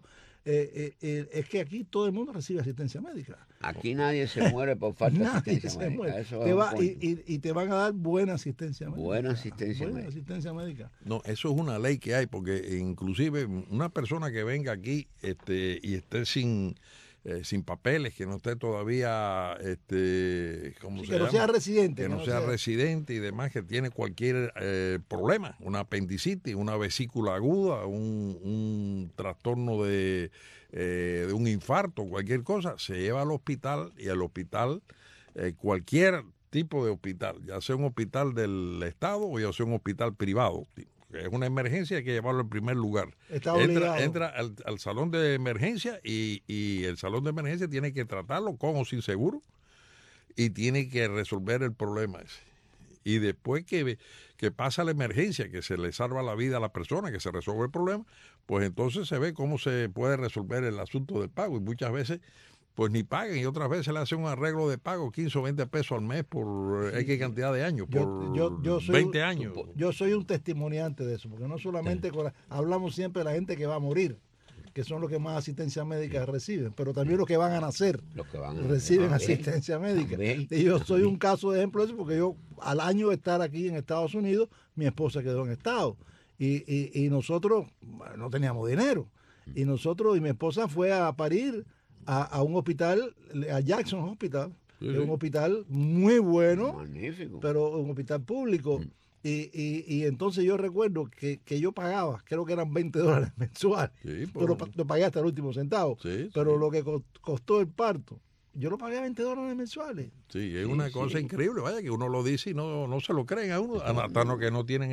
es que aquí todo el mundo recibe asistencia médica. Aquí nadie se muere por falta de asistencia médica. Eso y te van a dar buena asistencia médica. Buena asistencia médica. No, eso es una ley que hay, porque inclusive una persona que venga aquí y esté sin papeles, que no esté todavía, ¿cómo se llama? No sea residente. Que no sea residente y demás, que tiene cualquier problema, una apendicitis, una vesícula aguda, un trastorno de un infarto, cualquier cosa, se lleva al hospital y al hospital, cualquier tipo de hospital, ya sea un hospital del Estado o ya sea un hospital privado. Es una emergencia, hay que llevarlo en primer lugar. Entra al salón de emergencia y el salón de emergencia tiene que tratarlo con o sin seguro y tiene que resolver el problema ese. Y después que pasa la emergencia, que se le salva la vida a la persona, que se resuelve el problema, pues entonces se ve cómo se puede resolver el asunto del pago. Y muchas veces pues ni pagan, y otras veces le hacen un arreglo de pago 15 o 20 pesos al mes por X cantidad de años, por 20 años. Yo soy un testimoniante de eso, porque no solamente hablamos siempre de la gente que va a morir, que son los que más asistencia médica reciben, pero también los que van a nacer reciben asistencia médica. Y yo soy un caso de ejemplo de eso, porque yo al año de estar aquí en Estados Unidos, mi esposa quedó en estado, y nosotros no teníamos dinero, y mi esposa fue a parir a un hospital, a Jackson Hospital, que es un hospital muy bueno, magnífico, pero un hospital público. Y entonces yo recuerdo que yo pagaba, creo que eran $20 mensuales, pero lo pagué hasta el último centavo. Pero lo que costó el parto, yo lo pagué $20 mensuales. Sí, es una cosa increíble, vaya, que uno lo dice y no se lo creen a uno, hasta no que no tienen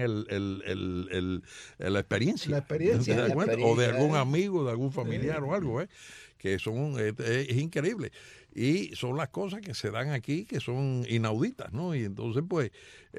la experiencia. O de algún amigo, de algún familiar o algo, que es increíble. Y son las cosas que se dan aquí que son inauditas, ¿no? Y entonces, pues,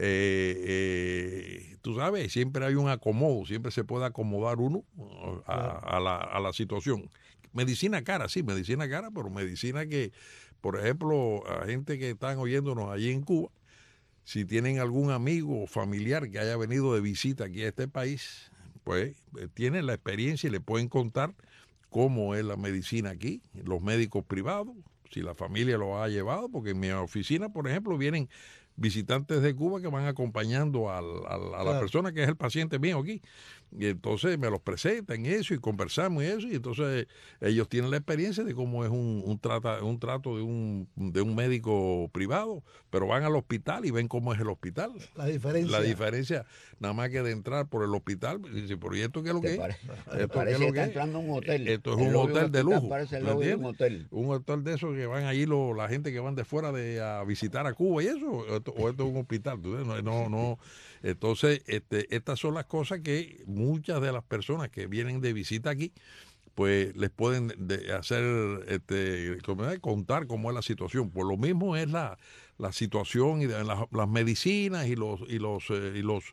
tú sabes, siempre hay un acomodo, siempre se puede acomodar uno a la situación. Medicina cara, sí, medicina cara, pero medicina que, por ejemplo, a gente que están oyéndonos allí en Cuba, si tienen algún amigo o familiar que haya venido de visita aquí a este país, pues tienen la experiencia y le pueden contar cómo es la medicina aquí, los médicos privados, si la familia lo ha llevado, porque en mi oficina, por ejemplo, vienen visitantes de Cuba que van acompañando a la persona que es el paciente mío aquí. Y entonces me los presentan eso y conversamos y eso, y entonces ellos tienen la experiencia de cómo es un trato de un médico privado, pero van al hospital y ven cómo es el hospital. La diferencia, nada más que de entrar por el hospital, y dice, ¿pero y esto qué es lo que es? Parece que está entrando a un hotel. Esto es un hotel de lujo. Parece el lobby de un hotel. Un hotel de esos que van allí la gente que van de fuera a visitar a Cuba y eso, o esto es un hospital. No. Entonces, estas son las cosas que muchas de las personas que vienen de visita aquí, pues les pueden hacer, contar cómo es la situación. Por lo mismo es la situación y las medicinas y los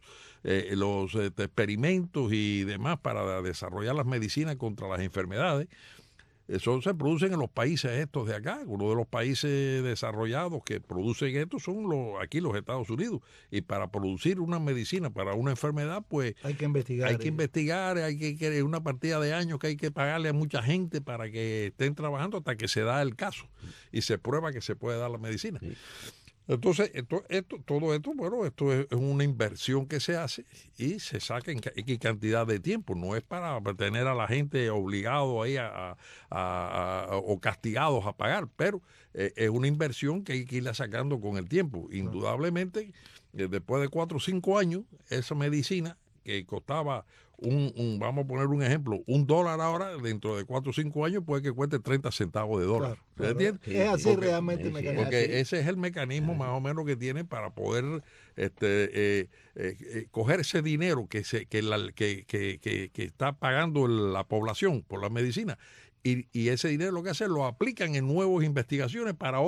experimentos y demás para desarrollar las medicinas contra las enfermedades. Eso se producen en los países estos de acá. Uno de los países desarrollados que producen esto son aquí los Estados Unidos. Y para producir una medicina para una enfermedad, pues hay que investigar. Hay que una partida de años que hay que pagarle a mucha gente para que estén trabajando hasta que se da el caso y se prueba que se puede dar la medicina. Sí. Entonces, todo esto, bueno, esto es una inversión que se hace y se saca en X cantidad de tiempo. No es para tener a la gente obligado ahí o castigados a pagar, pero es una inversión que hay que irla sacando con el tiempo. Indudablemente, después de 4 o 5 años, esa medicina que costaba vamos a poner un ejemplo, $1 ahora, dentro de 4 o 5 años puede que cueste 30 centavos de dólar. Claro, ¿entiendes? Es así realmente el mecanismo. Porque ese es el mecanismo más o menos que tiene para poder coger ese dinero que está pagando la población por la medicina. Y ese dinero lo que hace lo aplican en nuevas investigaciones para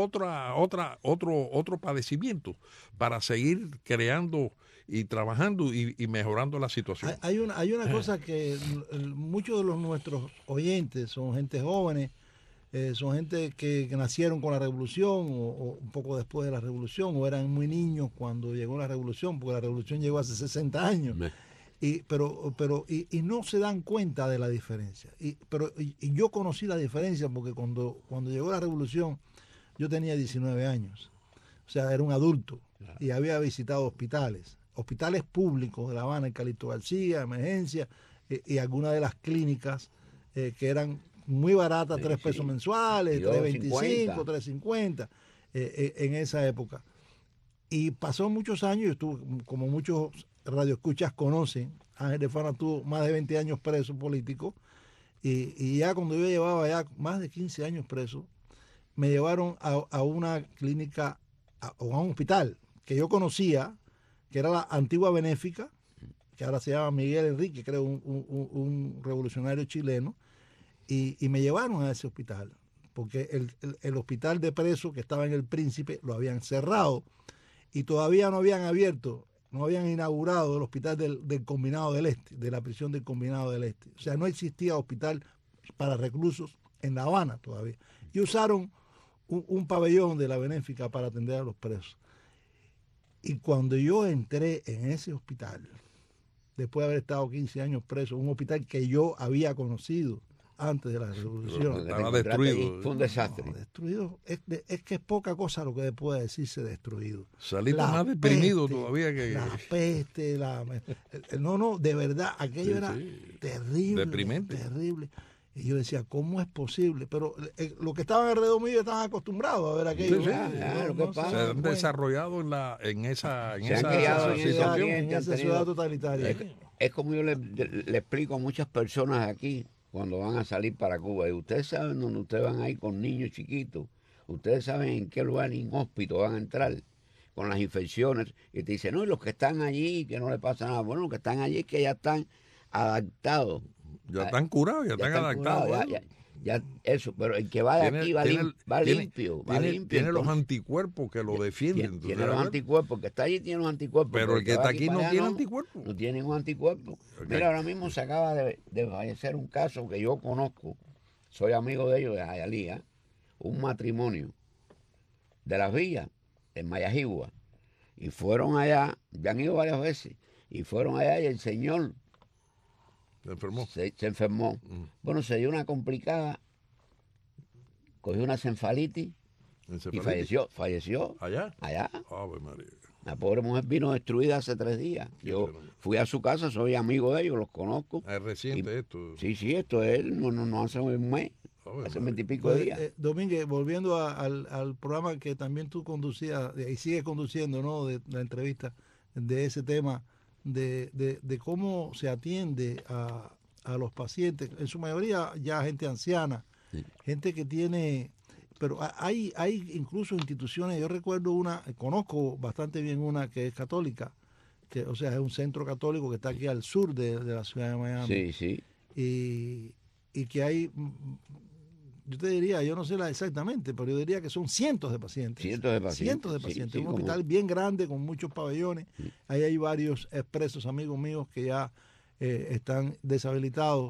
otro padecimiento, para seguir creando y trabajando y mejorando la situación. Hay una cosa que muchos de nuestros oyentes son gente jóvenes, son gente que nacieron con la revolución o un poco después de la revolución, o eran muy niños cuando llegó la revolución, porque la revolución llegó hace 60 años. Pero no se dan cuenta de la diferencia. Pero yo conocí la diferencia porque cuando llegó la revolución yo tenía 19 años. O sea, era un adulto y había visitado hospitales públicos de La Habana, en Calixto García, emergencia, y algunas de las clínicas que eran muy baratas, 3 pesos mensuales, 3.25, 3.50 en esa época. Y pasó muchos años, yo estuve, como muchos radioescuchas conocen, Ángel de Fana tuvo más de 20 años preso político, y ya cuando yo llevaba ya más de 15 años preso, me llevaron a una clínica, o a un hospital que yo conocía, que era la antigua Benéfica, que ahora se llama Miguel Enrique, creo, un revolucionario chileno, y me llevaron a ese hospital, porque el hospital de presos que estaba en El Príncipe lo habían cerrado, y todavía no habían abierto, no habían inaugurado el hospital del Combinado del Este, de la prisión del Combinado del Este. O sea, no existía hospital para reclusos en La Habana todavía. Y usaron un pabellón de la Benéfica para atender a los presos. Y cuando yo entré en ese hospital, después de haber estado 15 años preso, un hospital que yo había conocido antes de la revolución. Estaba destruido. Fue un desastre. No, destruido. Es que es poca cosa lo que puede decirse destruido. Saliste más deprimido todavía que... La peste, no, de verdad, aquello era terrible. Deprimente. Terrible. Y yo decía, ¿cómo es posible? Pero los que estaban alrededor mío estaban acostumbrados a ver aquello. Se han desarrollado en esa situación. En esa ciudad totalitaria. Es como yo le explico a muchas personas aquí, cuando van a salir para Cuba, y ustedes saben dónde ustedes van a ir con niños chiquitos, ustedes saben en qué lugar inhóspito van a entrar con las infecciones, y te dicen, no, y los que están allí, que no le pasa nada. Bueno, los que están allí es que ya están adaptados. Ya están curados, ya están adaptados. Ya, eso, pero el que va de aquí va limpio. Tiene los anticuerpos que lo defienden. Tiene los anticuerpos, el que está allí tiene los anticuerpos. Pero el que está aquí no tiene anticuerpos. No tiene ningún anticuerpo. Okay. Mira, ahora mismo se acaba de fallecer un caso que yo conozco, soy amigo de ellos de Hialeah, un matrimonio de Las Villas, en Mayagüez, y fueron allá, ya han ido varias veces, y fueron allá y el señor se enfermó. Se enfermó. Bueno, se dio una complicada, cogió una encefalitis y falleció. ¿Allá? Allá. Ave María. La pobre mujer vino destruida hace 3 días. Yo fui a su casa, soy amigo de ellos, los conozco. Es reciente esto. Sí, esto es, no hace un mes, hace 20 y pico de días. Domínguez, volviendo al programa que también tú conducías y sigues conduciendo, ¿no? De la entrevista de ese tema. De cómo se atiende a los pacientes, en su mayoría ya gente anciana, gente que tiene, pero hay incluso instituciones, yo recuerdo conozco bastante bien una que es católica, que o sea es un centro católico que está aquí al sur de la ciudad de Miami. Sí. Y que hay, yo te diría, yo no sé exactamente, pero yo diría que son cientos de pacientes. Cientos de pacientes. Un hospital bien grande con muchos pabellones. Ahí hay varios expresos amigos míos que ya están deshabilitados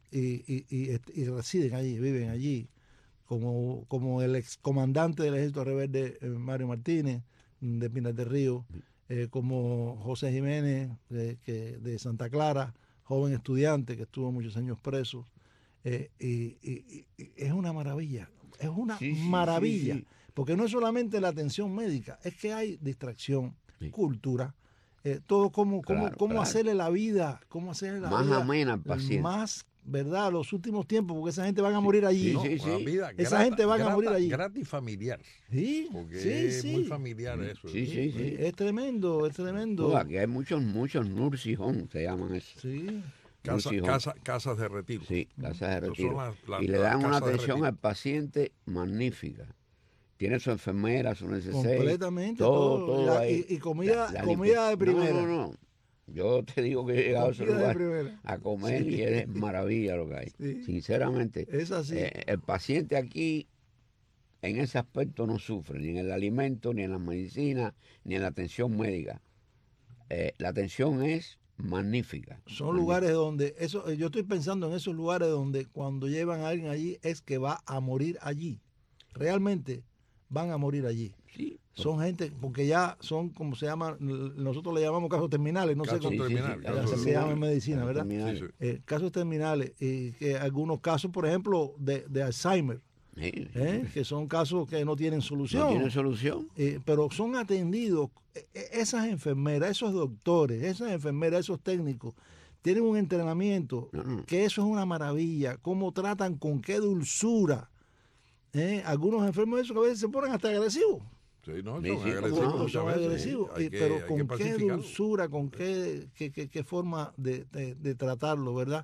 y residen allí, viven allí, como el excomandante del Ejército Rebelde Mario Martínez de Pinar del Río, como José Jiménez de Santa Clara, joven estudiante que estuvo muchos años preso. Y es una maravilla, maravilla, porque no es solamente la atención médica, es que hay distracción, cultura, todo cómo hacerle la vida, más amena al paciente. Más, ¿verdad? Los últimos tiempos, porque esa gente van a morir allí. Esa gente van a morir allí. Gratis familiar. Sí, porque es muy familiar eso. Es tremendo, es tremendo. Aquí hay muchos nursing homes, se llaman eso. Sí. Casas de retiro. Sí, casas de retiro. Y le dan una atención al paciente magnífica. Tiene su enfermera, su necesidad. Completamente. Todo ahí. Y comida de primera. No. Yo te digo que he llegado a ese lugar a comer y es maravilla lo que hay. Sí. Sinceramente. Es así. El paciente aquí en ese aspecto no sufre, ni en el alimento, ni en las medicinas, ni en la atención médica. La atención es magnífica. Son lugares donde, yo estoy pensando en esos lugares donde cuando llevan a alguien allí es que va a morir allí. Realmente van a morir allí. Sí. Son gente, porque ya son, como se llama, nosotros le llamamos casos terminales, no sé cómo se llama en medicina, ¿verdad? Casos terminales, y que algunos casos, por ejemplo, de Alzheimer, que son casos que no tienen solución. No tienen solución. Pero son atendidos, esas enfermeras, esos doctores, esas enfermeras, esos técnicos, tienen un entrenamiento, que eso es una maravilla, cómo tratan, con qué dulzura. Algunos enfermos de esos que a veces se ponen hasta agresivos. Sí, son agresivos. Pero con qué dulzura, con qué forma de tratarlo, ¿verdad?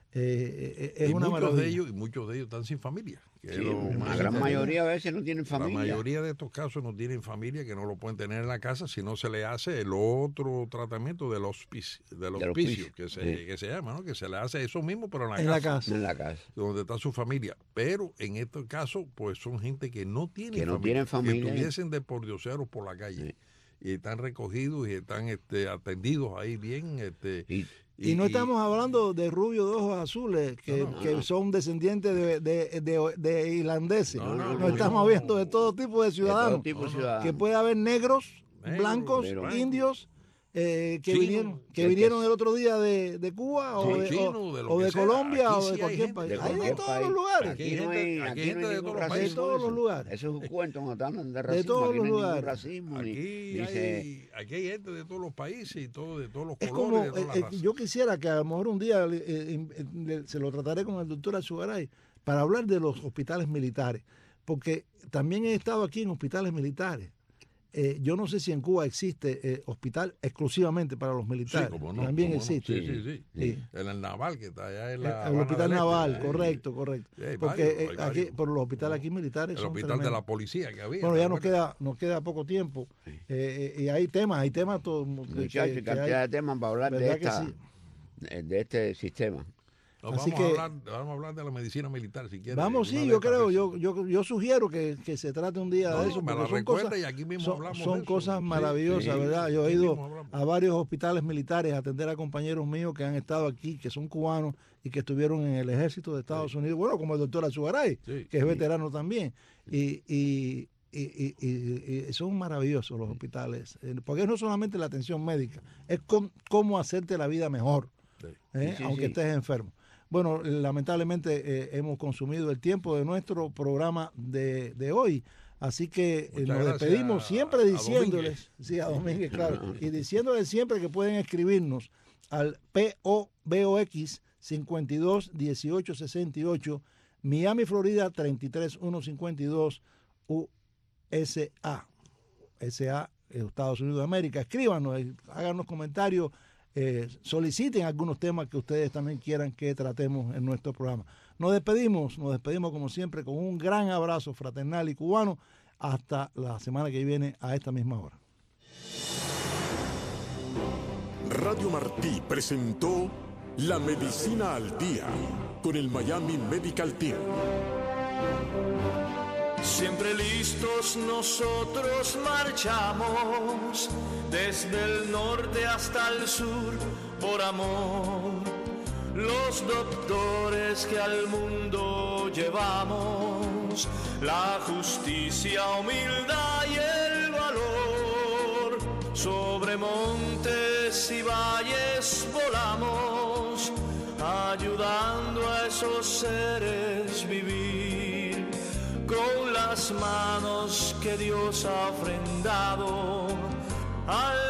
Es una maravilla. Muchos de ellos están sin familia. La gran mayoría a veces no tienen familia. La mayoría de estos casos no tienen familia, que no lo pueden tener en la casa si no se le hace el otro tratamiento del hospicio, que se llama, ¿no? Que se le hace eso mismo, pero en la casa. En la casa. Donde está su familia. Pero en estos casos, pues son gente que no tienen familia. Que estuviesen de pordioseros por la calle. Y están recogidos y están atendidos ahí bien. Y no estamos hablando de rubios de ojos azules que son descendientes de irlandeses. No estamos hablando de todo tipo de ciudadanos. Que puede haber negros, blancos, indios, que vinieron el otro día de Cuba o de Colombia o de cualquier país. Hay de todos los lugares. Aquí no hay gente de todos los lugares. Eso es un cuento cuando hablan de racismo. De todos los lugares. Aquí hay gente de todos los países y de todos los colores. Como, de todas las razas. Yo quisiera que a lo mejor un día se lo trataré con el doctor Azugaray para hablar de los hospitales militares, porque también he estado aquí en hospitales militares. Yo no sé si en Cuba existe hospital exclusivamente para los militares. Sí, no, también existe. Sí. El naval que está allá en la el hospital naval, este, correcto. Porque aquí, por los hospitales aquí militares el son hospital tremendos. de la policía que había. Bueno, ya nos queda poco tiempo. Y hay temas muchachos, cantidad de temas para hablar de este sistema. Vamos a hablar de la medicina militar, si quieres. Yo sugiero que se trate un día de eso. Y aquí mismo hablamos son cosas maravillosas, ¿verdad? Yo he ido a varios hospitales militares a atender a compañeros míos que han estado aquí, que son cubanos y que estuvieron en el ejército de Estados Unidos, bueno, como el doctor Azugaray, que es veterano también. Y son maravillosos los hospitales, porque no solamente la atención médica, es cómo hacerte la vida mejor, aunque estés enfermo. Bueno, lamentablemente hemos consumido el tiempo de nuestro programa de hoy, así que nos despedimos siempre diciéndoles, a Domínguez, claro, y diciéndoles siempre que pueden escribirnos al P.O. Box 521868, Miami, Florida 33152 USA, Estados Unidos de América. Escríbanos, háganos comentarios. Soliciten algunos temas que ustedes también quieran que tratemos en nuestro programa. Nos despedimos como siempre con un gran abrazo fraternal y cubano hasta la semana que viene a esta misma hora. Radio Martí presentó La Medicina al Día con el Miami Medical Team. Siempre listos nosotros marchamos, desde el norte hasta el sur, por amor. los doctores que al mundo llevamos, la justicia, humildad y el valor. Sobre montes y valles volamos, ayudando a esos seres vivir, con las manos que Dios ha ofrendado al